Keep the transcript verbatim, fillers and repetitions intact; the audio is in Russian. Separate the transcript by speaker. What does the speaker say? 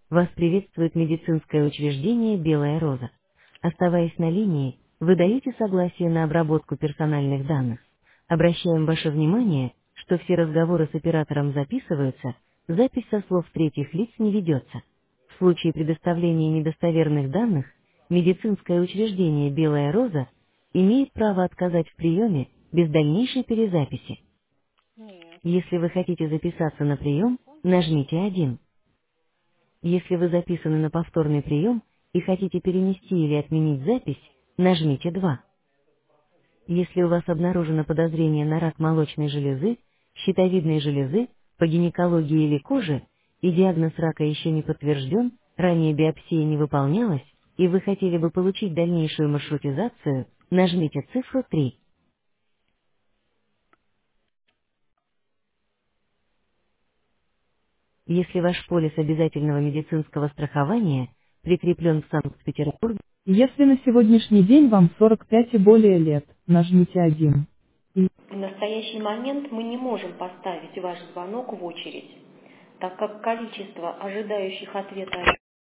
Speaker 1: Вас приветствует медицинское учреждение «Белая роза». Оставаясь на линии, вы даете согласие на обработку персональных данных. Обращаем ваше внимание, что все разговоры с оператором записываются, запись со слов третьих лиц не ведется. В случае предоставления недостоверных данных, медицинское учреждение «Белая роза» имеет право отказать в приеме без дальнейшей перезаписи.
Speaker 2: Нет.
Speaker 1: Если вы хотите записаться на прием, нажмите один. Если вы записаны на повторный прием и хотите перенести или отменить запись, нажмите два. Если у вас обнаружено подозрение на рак молочной железы, щитовидной железы, по гинекологии или коже, и диагноз рака еще не подтвержден, ранее биопсия не выполнялась, и вы хотели бы получить дальнейшую маршрутизацию, нажмите цифру три. Если ваш полис обязательного медицинского страхования прикреплен в Санкт-Петербурге,
Speaker 3: Если на сегодняшний день вам сорок пять и более лет, нажмите один.
Speaker 2: В настоящий момент мы не можем поставить ваш звонок в очередь, так как количество ожидающих ответа